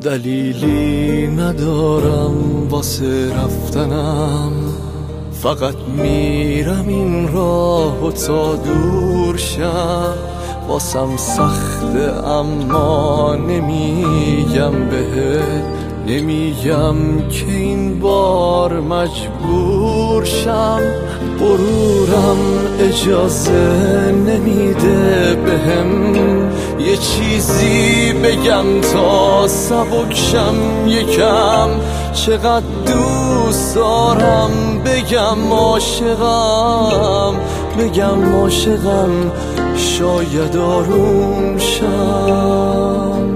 دلیلی ندارم واسه رفتنم، فقط میرم این راه و تا دور شم. واسم سخته اما نمیگم بهت، نمیگم که این بار مجبور شم. غرورم اجازه نمیده بهم یه چیزی بگم تا سبک شم یکم. چقدر دوست دارم بگم عاشقم، بگم عاشقم، شاید آروم شم.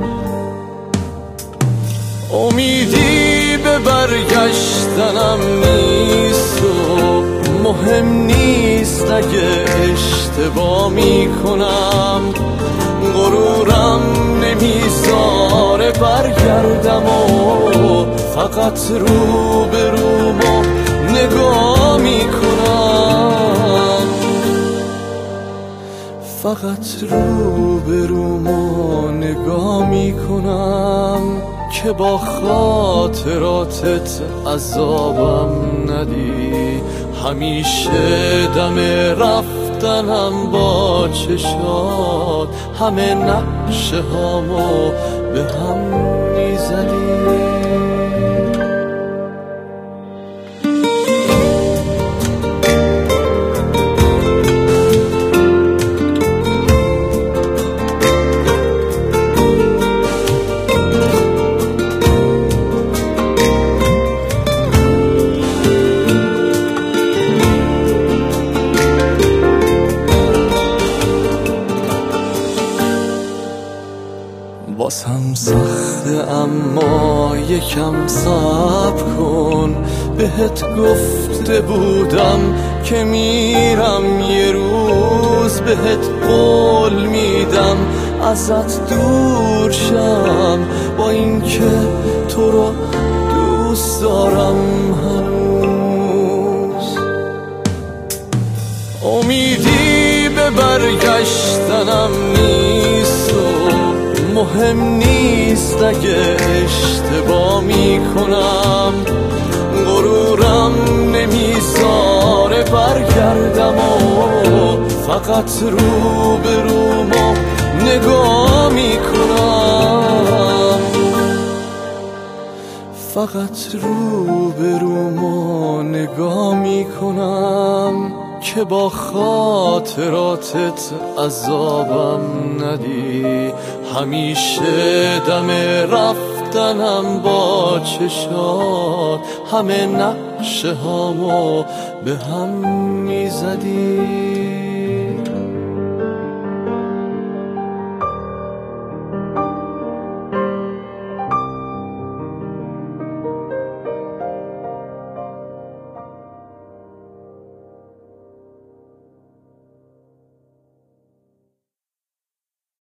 امیدی به برگشتنم نیست و مهم نیست اگه اشتباه میکنم. غرورم نمیذاره برگردم و فقط رو به رومو نگاه میکنم، فقط رو به رومو نگاه میکنم که با خاطراتت عذابم ندی. همیشه دم رفتنم با چشات همه نقشه هامو به هم میزدی. واسم سخته اما یکم صبر کن. بهت گفته بودم که میرم یه روز، بهت قول میدم ازت دور شم. با اینکه تو رو دوست دارم هنوز، امیدی به برگشتنم نیست و مهم نیست اگه اشتباه میکنم. غرورم نمیذاره برگردم و فقط رو به رومو نگاه میکنم، فقط رو به رومو نگاه میکنم که با خاطراتت عذابم ندی. همیشه دم رفتنم با چشات همه نقشه هامو به هم میزدی.